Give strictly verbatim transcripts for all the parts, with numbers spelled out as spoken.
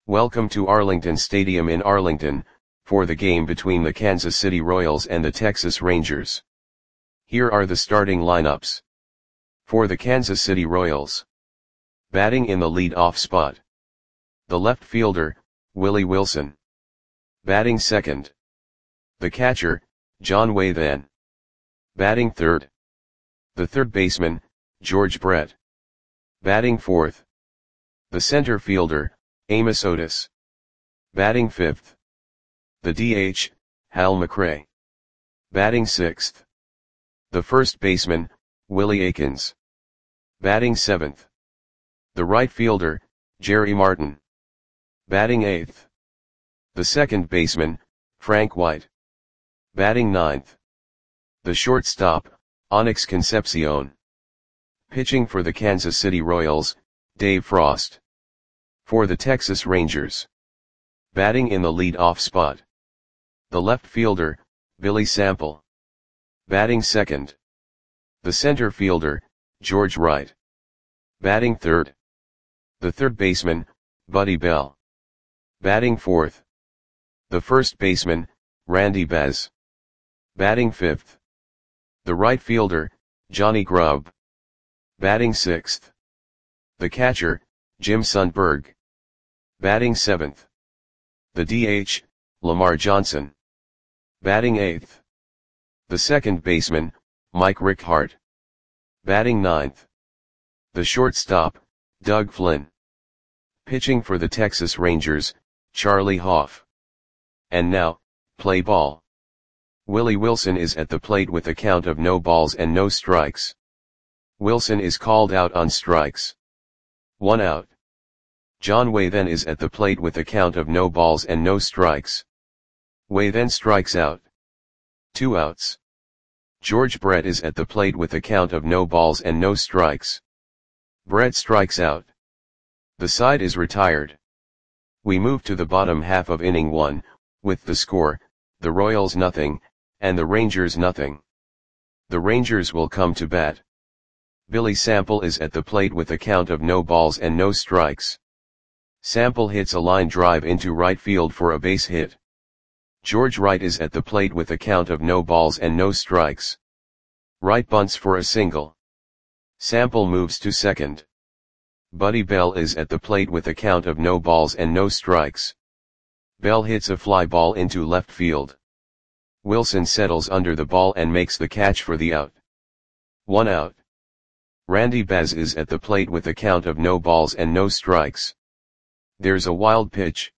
Welcome to Arlington Stadium in Arlington, for the game between the Kansas City Royals and the Texas Rangers. Here are the starting lineups. For the Kansas City Royals. Batting in the lead-off spot. The left fielder, Willie Wilson. Batting second. The catcher, John Waythan. Batting third. The third baseman, George Brett. Batting fourth. The center fielder, Amos Otis. Batting fifth. The D H, Hal McRae. Batting sixth. The first baseman, Willie Aikens. Batting seventh. The right fielder, Jerry Martin. Batting eighth. The second baseman, Frank White. Batting ninth. The shortstop, Onyx Concepcion. Pitching for the Kansas City Royals, Dave Frost. For the Texas Rangers. Batting in the lead-off spot. The left fielder, Billy Sample. Batting second. The center fielder, George Wright. Batting third. The third baseman, Buddy Bell. Batting fourth. The first baseman, Randy Baz. Batting fifth. The right fielder, Johnny Grubb. Batting sixth. The catcher, Jim Sundberg. Batting seventh. The D H, Lamar Johnson. Batting eighth. The second baseman, Mike Rickhart. Batting ninth. The shortstop, Doug Flynn. Pitching for the Texas Rangers, Charlie Hoff. And now, play ball. Willie Wilson is at the plate with a count of no balls and no strikes. Wilson is called out on strikes. One out. John Waythan is at the plate with a count of no balls and no strikes. Waythan strikes out. Two outs. George Brett is at the plate with a count of no balls and no strikes. Brett strikes out. The side is retired. We move to the bottom half of inning one, with the score, the Royals nothing, and the Rangers nothing. The Rangers will come to bat. Billy Sample is at the plate with a count of no balls and no strikes. Sample hits a line drive into right field for a base hit. George Wright is at the plate with a count of no balls and no strikes. Wright bunts for a single. Sample moves to second. Buddy Bell is at the plate with a count of no balls and no strikes. Bell hits a fly ball into left field. Wilson settles under the ball and makes the catch for the out. One out. Randy Baz is at the plate with a count of no balls and no strikes. There's a wild pitch.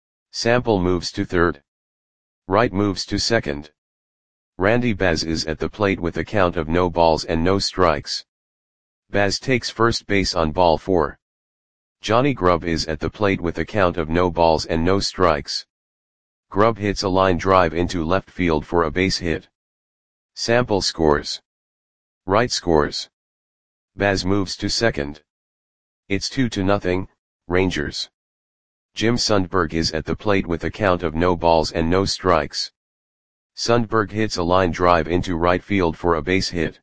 Sample moves to third. Wright moves to second. Randy Baz is at the plate with a count of no balls and no strikes. Baz takes first base on ball four. Johnny Grubb is at the plate with a count of no balls and no strikes. Grubb hits a line drive into left field for a base hit. Sample scores. Wright scores. Baz moves to second. It's two to nothing, Rangers. Jim Sundberg is at the plate with a count of no balls and no strikes. Sundberg hits a line drive into right field for a base hit.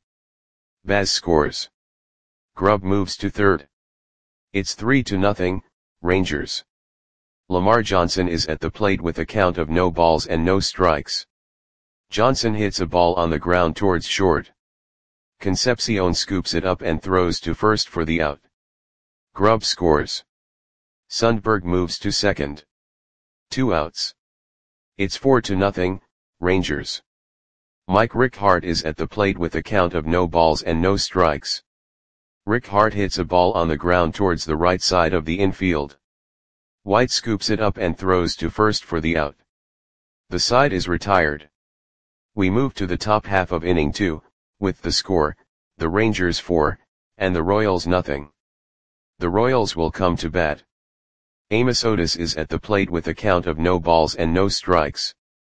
Baz scores. Grubb moves to third. It's three to nothing, Rangers. Lamar Johnson is at the plate with a count of no balls and no strikes. Johnson hits a ball on the ground towards short. Concepcion scoops it up and throws to first for the out. Grubb scores. Sundberg moves to second. Two outs. It's four to nothing, Rangers. Mike Rickhart is at the plate with a count of no balls and no strikes. Rickhart hits a ball on the ground towards the right side of the infield. White scoops it up and throws to first for the out. The side is retired. We move to the top half of inning two, with the score, the Rangers four, and the Royals nothing. The Royals will come to bat. Amos Otis is at the plate with a count of no balls and no strikes.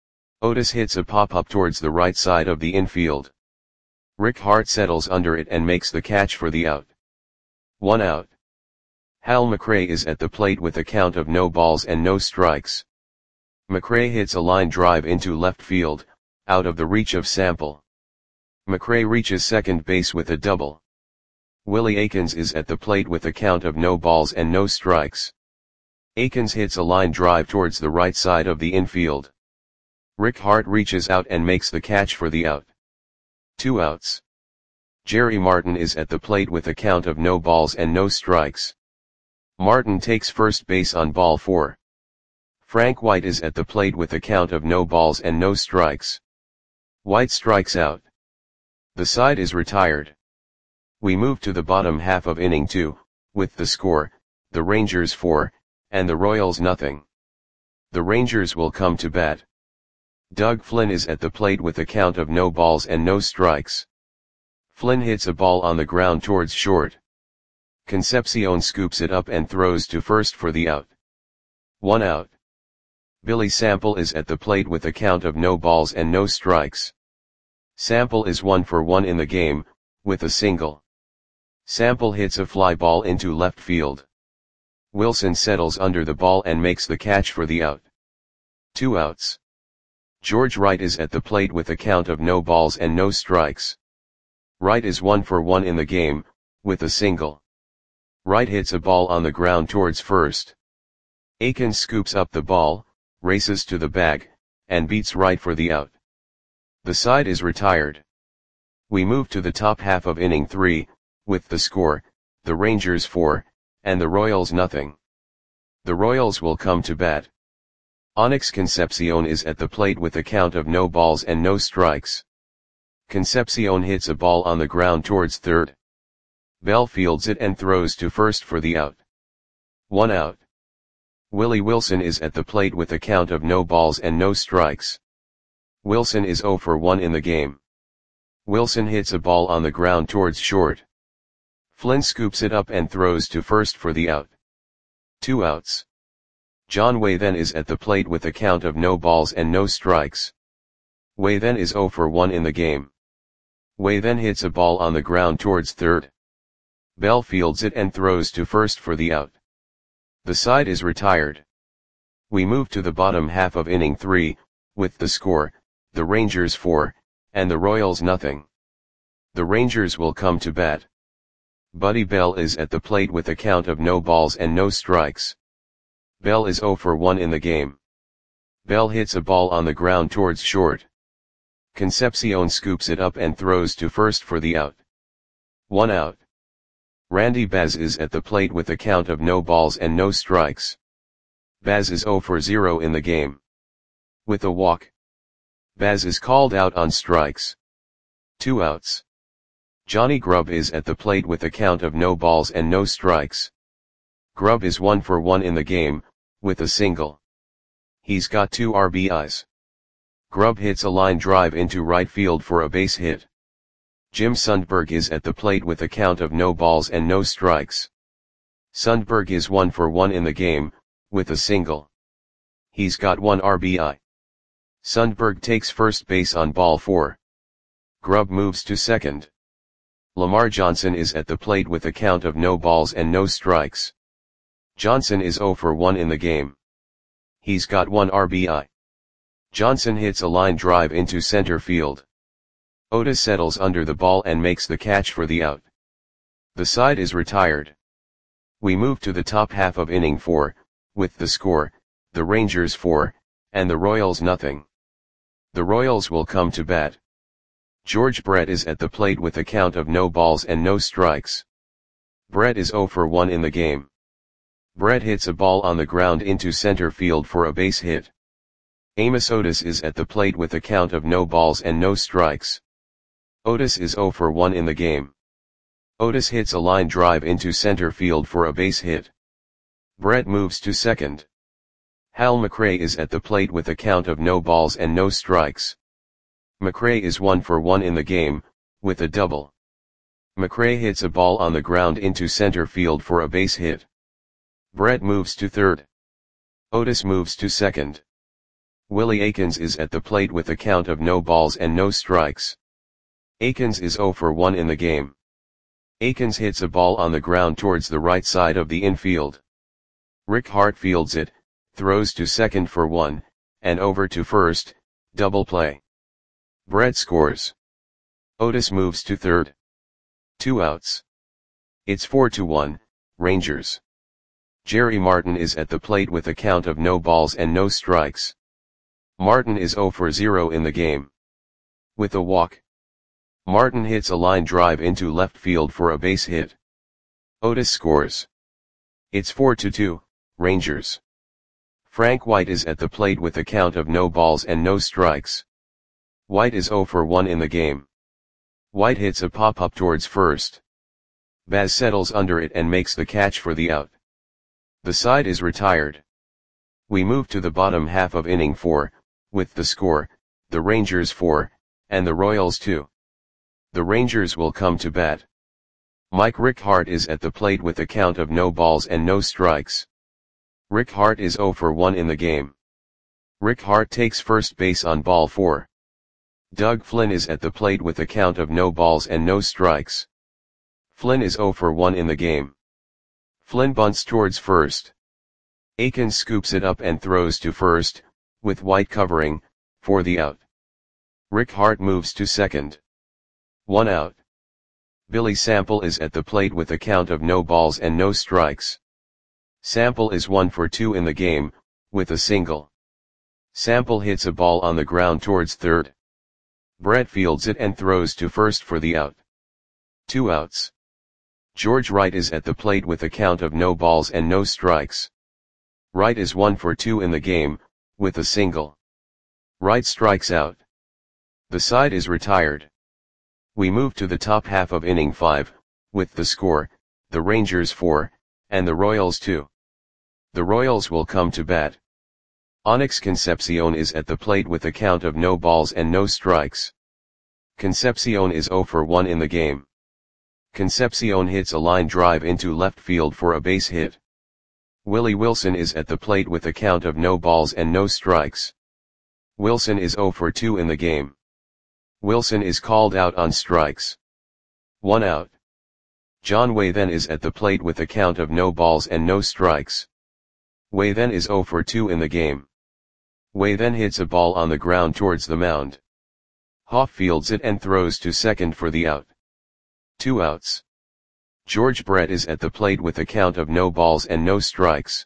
Otis hits a pop-up towards the right side of the infield. Rickhart settles under it and makes the catch for the out. One out. Hal McRae is at the plate with a count of no balls and no strikes. McRae hits a line drive into left field, out of the reach of Sample. McRae reaches second base with a double. Willie Aikens is at the plate with a count of no balls and no strikes. Akins hits a line drive towards the right side of the infield. Rick Hart reaches out and makes the catch for the out. Two outs. Jerry Martin is at the plate with a count of no balls and no strikes. Martin takes first base on ball four. Frank White is at the plate with a count of no balls and no strikes. White strikes out. The side is retired. We move to the bottom half of inning two, with the score, the Rangers four, and the Royals nothing. The Rangers will come to bat. Doug Flynn is at the plate with a count of no balls and no strikes. Flynn hits a ball on the ground towards short. Concepcion scoops it up and throws to first for the out. One out. Billy Sample is at the plate with a count of no balls and no strikes. Sample is one for one in the game, with a single. Sample hits a fly ball into left field. Wilson settles under the ball and makes the catch for the out. Two outs. George Wright is at the plate with a count of no balls and no strikes. Wright is one for one in the game, with a single. Wright hits a ball on the ground towards first. Akins scoops up the ball, races to the bag, and beats Wright for the out. The side is retired. We move to the top half of inning three, with the score, the Rangers four, and the Royals nothing. The Royals will come to bat. Onyx Concepcion is at the plate with a count of no balls and no strikes. Concepcion hits a ball on the ground towards third. Bell fields it and throws to first for the out. One out. Willie Wilson is at the plate with a count of no balls and no strikes. Wilson is oh for one in the game. Wilson hits a ball on the ground towards short. Flynn scoops it up and throws to first for the out. Two outs. John Way then is at the plate with a count of no balls and no strikes. Way then is oh for one in the game. Way then hits a ball on the ground towards third. Bell fields it and throws to first for the out. The side is retired. We move to the bottom half of inning three, with the score, the Rangers four, and the Royals nothing. The Rangers will come to bat. Buddy Bell is at the plate with a count of no balls and no strikes. Bell is oh for one in the game. Bell hits a ball on the ground towards short. Concepcion scoops it up and throws to first for the out. One out. Randy Baz is at the plate with a count of no balls and no strikes. Baz is oh for zero in the game. With a walk. Baz is called out on strikes. Two outs. Johnny Grubb is at the plate with a count of no balls and no strikes. Grubb is one for one in the game, with a single. He's got two R B Is. Grubb hits a line drive into right field for a base hit. Jim Sundberg is at the plate with a count of no balls and no strikes. Sundberg is one for one in the game, with a single. He's got one R B I. Sundberg takes first base on ball four. Grubb moves to second. Lamar Johnson is at the plate with a count of no balls and no strikes. Johnson is oh for one in the game. He's got one R B I. Johnson hits a line drive into center field. Otis settles under the ball and makes the catch for the out. The side is retired. We move to the top half of inning four, with the score, the Rangers four, and the Royals nothing. The Royals will come to bat. George Brett is at the plate with a count of no balls and no strikes. Brett is oh for one in the game. Brett hits a ball on the ground into center field for a base hit. Amos Otis is at the plate with a count of no balls and no strikes. Otis is oh for one in the game. Otis hits a line drive into center field for a base hit. Brett moves to second. Hal McRae is at the plate with a count of no balls and no strikes. McRae is one for one in the game, with a double. McRae hits a ball on the ground into center field for a base hit. Brett moves to third. Otis moves to second. Willie Akins is at the plate with a count of no balls and no strikes. Akins is oh for one in the game. Akins hits a ball on the ground towards the right side of the infield. Rick Hart fields it, throws to second for one, and over to first, double play. Brett scores. Otis moves to third. Two outs. It's four to one, Rangers. Jerry Martin is at the plate with a count of no balls and no strikes. Martin is zero for zero in the game. With a walk, Martin hits a line drive into left field for a base hit. Otis scores. It's four to two, Rangers. Frank White is at the plate with a count of no balls and no strikes. White is zero for one in the game. White hits a pop-up towards first. Baz settles under it and makes the catch for the out. The side is retired. We move to the bottom half of inning four, with the score, the Rangers four, and the Royals two. The Rangers will come to bat. Mike Rick Hart is at the plate with a count of no balls and no strikes. Rick Hart is zero for one in the game. Rick Hart takes first base on ball four. Doug Flynn is at the plate with a count of no balls and no strikes. Flynn is zero for one in the game. Flynn bunts towards first. Akins scoops it up and throws to first, with White covering, for the out. Rick Hart moves to second. One out. Billy Sample is at the plate with a count of no balls and no strikes. Sample is one for two in the game, with a single. Sample hits a ball on the ground towards third. Brett fields it and throws to first for the out. Two outs. George Wright is at the plate with a count of no balls and no strikes. Wright is one for two in the game, with a single. Wright strikes out. The side is retired. We move to the top half of inning five, with the score, the Rangers four, and the Royals two. The Royals will come to bat. Onyx Concepcion is at the plate with a count of no balls and no strikes. Concepcion is zero for one in the game. Concepcion hits a line drive into left field for a base hit. Willie Wilson is at the plate with a count of no balls and no strikes. Wilson is zero for two in the game. Wilson is called out on strikes. One out. John Wathen is at the plate with a count of no balls and no strikes. Wathen is zero for two in the game. Wathen hits a ball on the ground towards the mound. Hoff fields it and throws to second for the out. Two outs. George Brett is at the plate with a count of no balls and no strikes.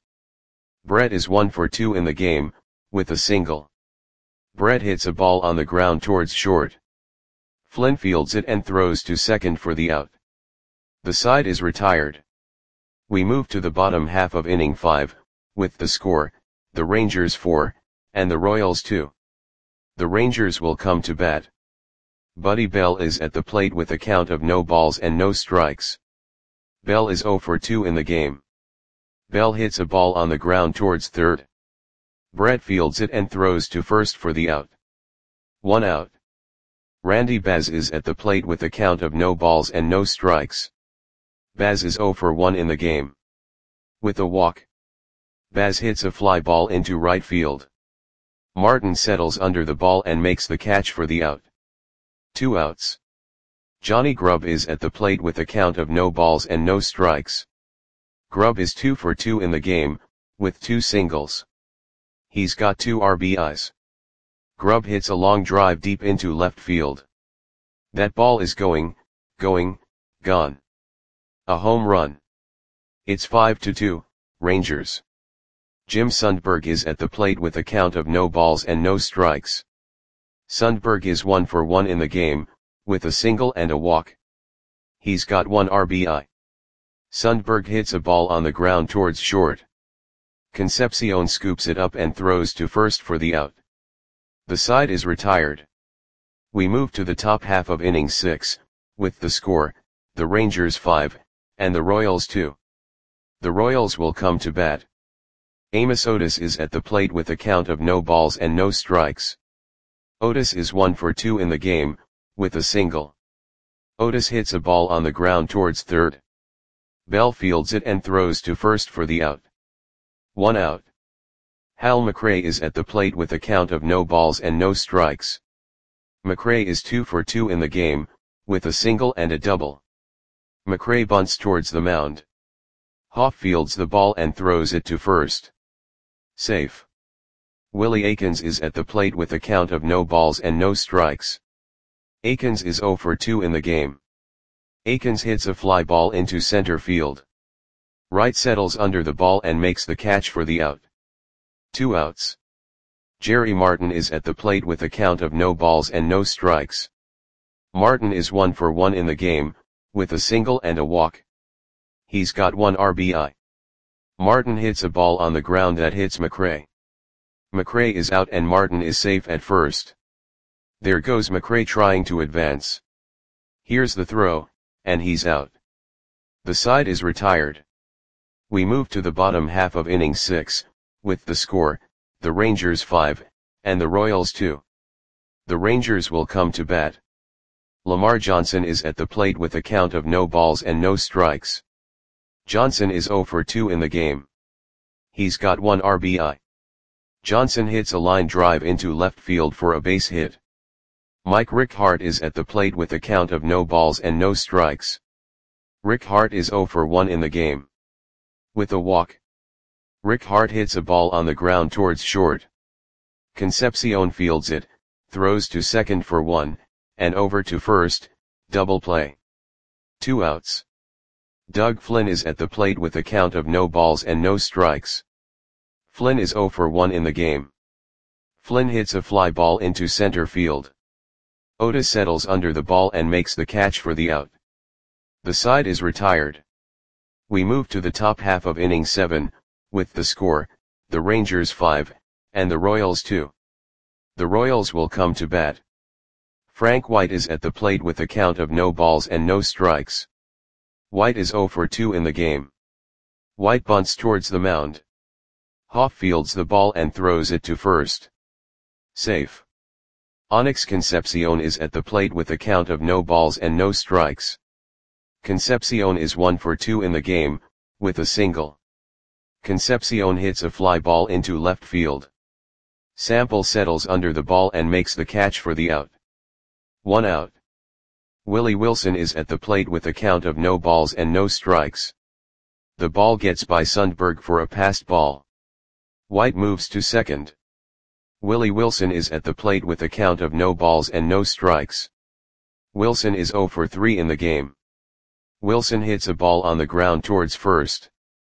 Brett is one for two in the game, with a single. Brett hits a ball on the ground towards short. Flynn fields it and throws to second for the out. The side is retired. We move to the bottom half of inning five, with the score, the Rangers four, and the Royals two. The Rangers will come to bat. Buddy Bell is at the plate with a count of no balls and no strikes. Bell is zero for two in the game. Bell hits a ball on the ground towards third. Brett fields it and throws to first for the out. One out. Randy Baz is at the plate with a count of no balls and no strikes. Baz is zero for one in the game. With a walk, Baz hits a fly ball into right field. Martin settles under the ball and makes the catch for the out. Two outs. Johnny Grubb is at the plate with a count of no balls and no strikes. Grubb is two for two in the game, with two singles. He's got two R B Is. Grubb hits a long drive deep into left field. That ball is going, going, gone. A home run. It's five to two, Rangers. Jim Sundberg is at the plate with a count of no balls and no strikes. Sundberg is one for one in the game, with a single and a walk. He's got one R B I. Sundberg hits a ball on the ground towards short. Concepcion scoops it up and throws to first for the out. The side is retired. We move to the top half of inning six, with the score, the Rangers five, and the Royals two. The Royals will come to bat. Amos Otis is at the plate with a count of no balls and no strikes. Otis is one for two in the game, with a single. Otis hits a ball on the ground towards third. Bell fields it and throws to first for the out. One out. Hal McRae is at the plate with a count of no balls and no strikes. McRae is two for two in the game, with a single and a double. McRae bunts towards the mound. Hoff fields the ball and throws it to first. Safe. Willie Akins is at the plate with a count of no balls and no strikes. Akins is zero for two in the game. Akins hits a fly ball into center field. Wright settles under the ball and makes the catch for the out. Two outs. Jerry Martin is at the plate with a count of no balls and no strikes. Martin is one for one in the game, with a single and a walk. He's got one R B I. Martin hits a ball on the ground that hits McRae. McRae is out and Martin is safe at first. There goes McRae trying to advance. Here's the throw, and he's out. The side is retired. We move to the bottom half of inning six, with the score, the Rangers five, and the Royals two. The Rangers will come to bat. Lamar Johnson is at the plate with a count of no balls and no strikes. Johnson is oh for two in the game. He's got one R B I. Johnson hits a line drive into left field for a base hit. Mike Rick Hart is at the plate with a count of no balls and no strikes. Rick Hart is oh for one in the game. With a walk. Rick Hart hits a ball on the ground towards short. Concepcion fields it, throws to second for one, and over to first, double play. Two outs. Doug Flynn is at the plate with a count of no balls and no strikes. Flynn is oh for one in the game. Flynn hits a fly ball into center field. Otis settles under the ball and makes the catch for the out. The side is retired. We move to the top half of inning seven, with the score, the Rangers five, and the Royals two. The Royals will come to bat. Frank White is at the plate with a count of no balls and no strikes. White is oh for two in the game. White bunts towards the mound. Hoff fields the ball and throws it to first. Safe. Onyx Concepcion is at the plate with a count of no balls and no strikes. Concepcion is one for two in the game, with a single. Concepcion hits a fly ball into left field. Sample settles under the ball and makes the catch for the out. One out. Willie Wilson is at the plate with a count of no balls and no strikes. The ball gets by Sundberg for a passed ball. White moves to second. Willie Wilson is at the plate with a count of no balls and no strikes. Wilson is oh for three in the game. Wilson hits a ball on the ground towards first.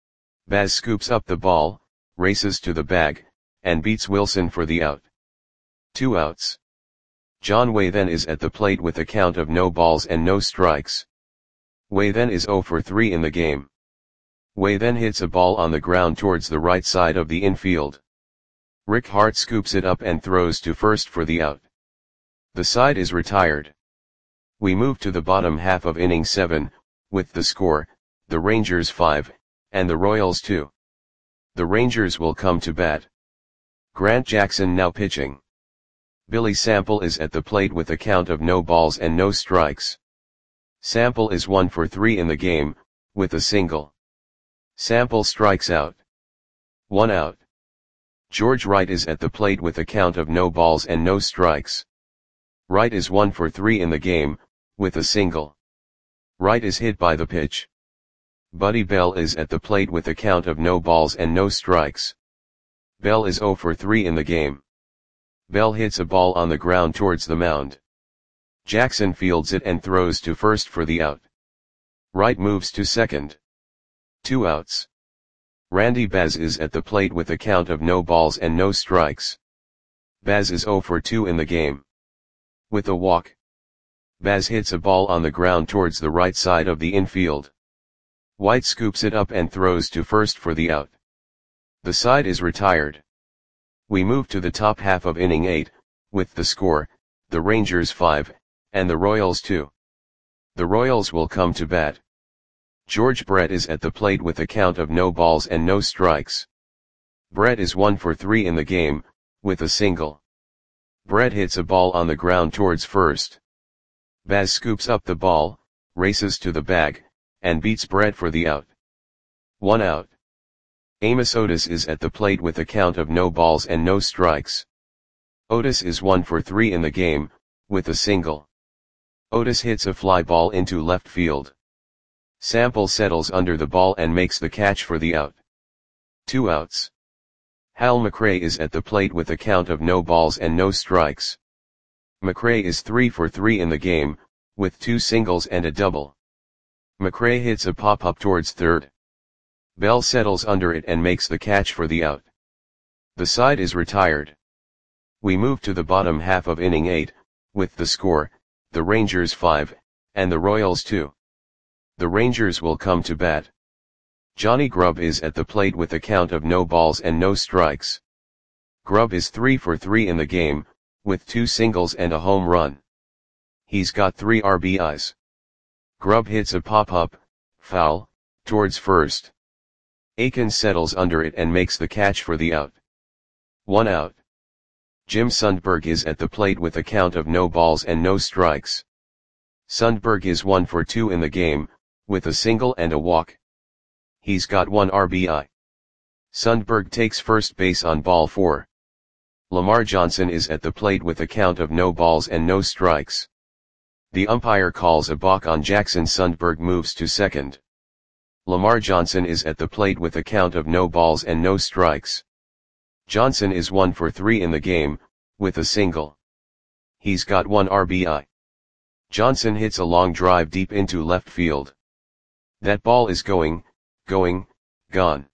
Baz scoops up the ball, races to the bag, and beats Wilson for the out. Two outs. John Waythen is at the plate with a count of no balls and no strikes. Waythen is oh for three in the game. Waythen hits a ball on the ground towards the right side of the infield. Rick Hart scoops it up and throws to first for the out. The side is retired. We move to the bottom half of inning seven, with the score, the Rangers five, and the Royals two. The Rangers will come to bat. Grant Jackson now pitching. Billy Sample is at the plate with a count of no balls and no strikes. Sample is one for three in the game, with a single. Sample strikes out. One out. George Wright is at the plate with a count of no balls and no strikes. Wright is one for three in the game, with a single. Wright is hit by the pitch. Buddy Bell is at the plate with a count of no balls and no strikes. Bell is oh for three in the game. Bell hits a ball on the ground towards the mound. Jackson fields it and throws to first for the out. Wright moves to second. Two outs. Randy Baz is at the plate with a count of no balls and no strikes. Baz is oh for two in the game. With a walk. Baz hits a ball on the ground towards the right side of the infield. White scoops it up and throws to first for the out. The side is retired. We move to the top half of inning eight, with the score, the Rangers five, and the Royals two. The Royals will come to bat. George Brett is at the plate with a count of no balls and no strikes. Brett is one for three in the game, with a single. Brett hits a ball on the ground towards first. Baz scoops up the ball, races to the bag, and beats Brett for the out. One out. Amos Otis is at the plate with a count of no balls and no strikes. Otis is one for three in the game, with a single. Otis hits a fly ball into left field. Sample settles under the ball and makes the catch for the out. Two outs. Hal McRae is at the plate with a count of no balls and no strikes. McRae is three for three in the game, with two singles and a double. McRae hits a pop-up towards third. Bell settles under it and makes the catch for the out. The side is retired. We move to the bottom half of inning eight, with the score, the Rangers five, and the Royals two. The Rangers will come to bat. Johnny Grubb is at the plate with a count of no balls and no strikes. Grubb is three for three in the game, with two singles and a home run. He's got three R B Is. Grubb hits a pop-up, foul, towards first. Akins settles under it and makes the catch for the out. One out. Jim Sundberg is at the plate with a count of no balls and no strikes. Sundberg is one for two in the game, with a single and a walk. He's got one R B I. Sundberg takes first base on ball four. Lamar Johnson is at the plate with a count of no balls and no strikes. The umpire calls a balk on Jackson. Sundberg moves to second. Lamar Johnson is at the plate with a count of no balls and no strikes. Johnson is one for three in the game, with a single. He's got one R B I. Johnson hits a long drive deep into left field. That ball is going, going, gone.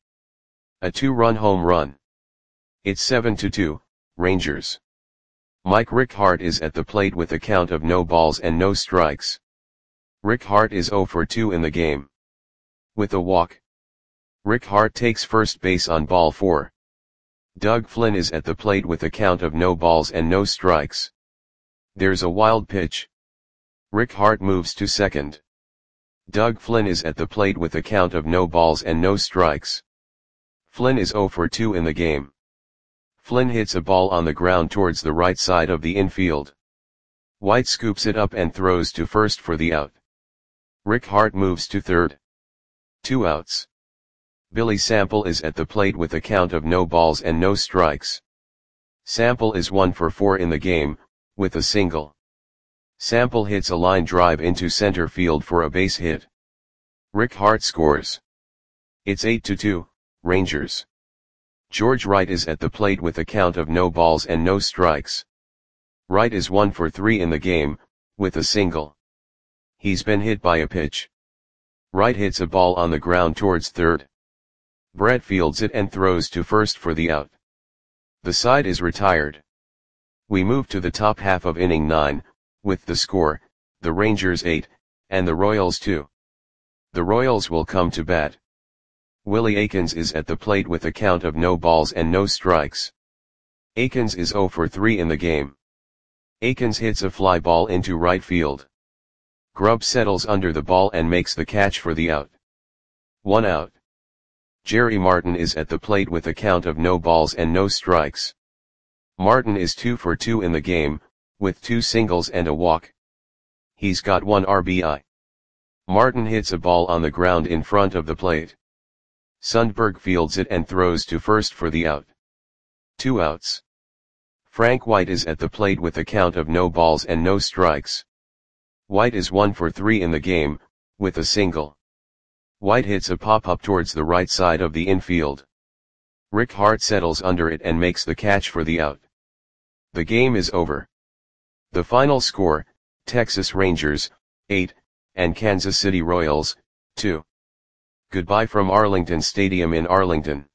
A two-run home run. It's seven to two, Rangers. Mike Rick Hart is at the plate with a count of no balls and no strikes. Rick Hart is zero for two in the game. With a walk. Rick Hart takes first base on ball four. Doug Flynn is at the plate with a count of no balls and no strikes. There's a wild pitch. Rick Hart moves to second. Doug Flynn is at the plate with a count of no balls and no strikes. Flynn is zero for two in the game. Flynn hits a ball on the ground towards the right side of the infield. White scoops it up and throws to first for the out. Rick Hart moves to third. Two outs. Billy Sample is at the plate with a count of no balls and no strikes. Sample is one for four in the game, with a single. Sample hits a line drive into center field for a base hit. Rick Hart scores. It's eight to two, Rangers. George Wright is at the plate with a count of no balls and no strikes. Wright is one for three in the game, with a single. He's been hit by a pitch. Wright hits a ball on the ground towards third. Brett fields it and throws to first for the out. The side is retired. We move to the top half of inning nine, with the score, the Rangers eight, and the Royals two. The Royals will come to bat. Willie Akins is at the plate with a count of no balls and no strikes. Akins is zero for three in the game. Akins hits a fly ball into right field. Grubb settles under the ball and makes the catch for the out. One out. Jerry Martin is at the plate with a count of no balls and no strikes. Martin is two for two in the game, with two singles and a walk. He's got one R B I. Martin hits a ball on the ground in front of the plate. Sundberg fields it and throws to first for the out. Two outs. Frank White is at the plate with a count of no balls and no strikes. White is one for three in the game, with a single. White hits a pop-up towards the right side of the infield. Rick Hart settles under it and makes the catch for the out. The game is over. The final score, Texas Rangers, eight, and Kansas City Royals, two. Goodbye from Arlington Stadium in Arlington.